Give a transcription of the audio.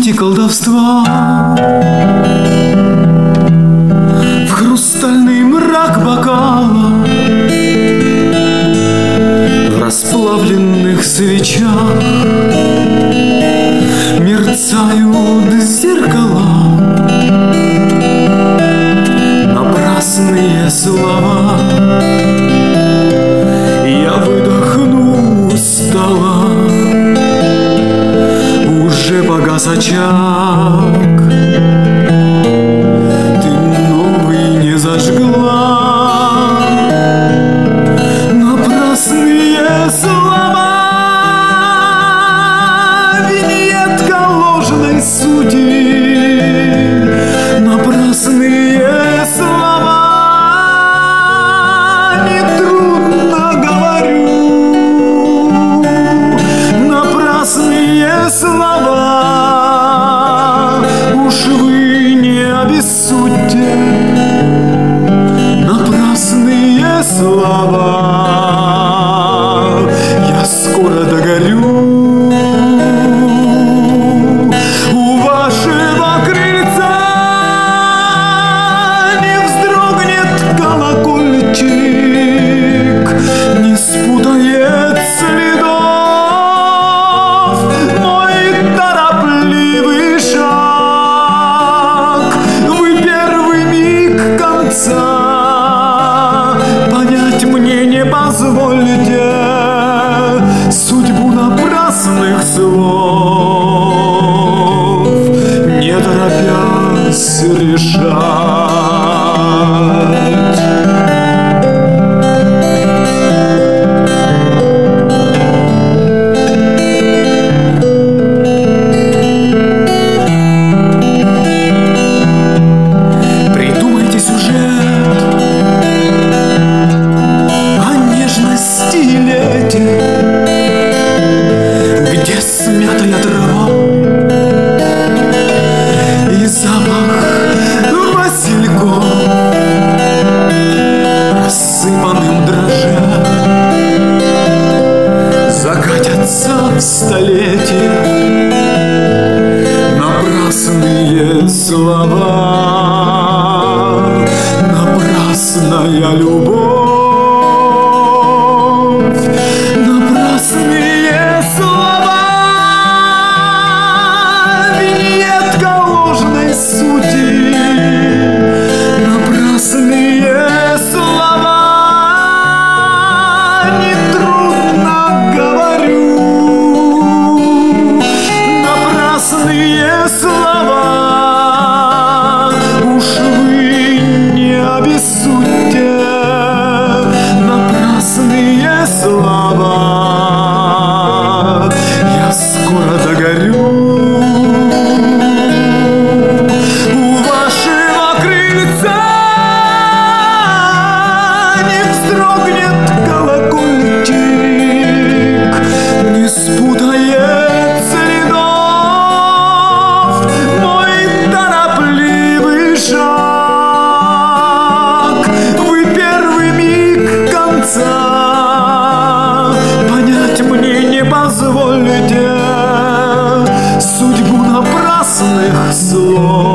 нити колдовства, в хрустальный мрак бокала, в расплавленных свечах мерцают зеркала. Напрасные слова, я выдохну устало. Уже погас очаг, ты новый не зажгла. Напрасные слова, виньетка ложной судьбы. Напрасные слова, нетрудно говорю. Напрасные слова, уж вы не обессудьте. Напрасные слова, я скоро догорю. У вашего крыльца не вздрогнет колокольчик, не спутает следов мой торопливый шаг. Вы первый миг конца понять мне не позволите. Судьбу напрасных слов не торопясь решать. Придумайте сюжет о нежности и лете, где смятая трава и запах васильков рассыпанным дрожжа закатятся в столетия. Напрасные слова, напрасная любовь. Напрасные слова, виньетка ложной судьбы. Напрасные слова, нетрудно говорю. Напрасные слова, уж вы не обессудьте. Напрасные слова, я скоро догорю. У вашего крыльца не вздрогнет колокольчик, не спутает следов мой торопливый шаг. Вы первый миг конца понять мне не позволите. Судьбу напрасных слов